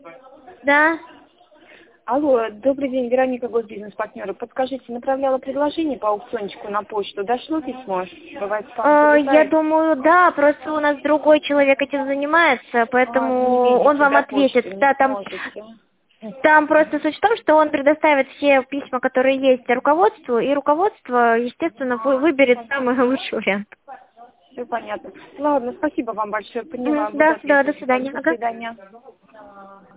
Да. Алло, добрый день, Вероника, госбизнес-партнеры. Подскажите, направляла предложение по аукциончику на почту. Дошло письмо? Бывает, спам Я залетает. думаю, да, просто у нас другой человек этим занимается, Не поэтому он видите, вам да, ответит. почту, не Да, сможете. там просто суть в том, что он предоставит все письма, которые есть руководству, и руководство, естественно, выберет самый лучший вариант. Все понятно. Ладно, спасибо вам большое, поняла. Буду Да, да, до ответить. свидания. До Ага. свидания.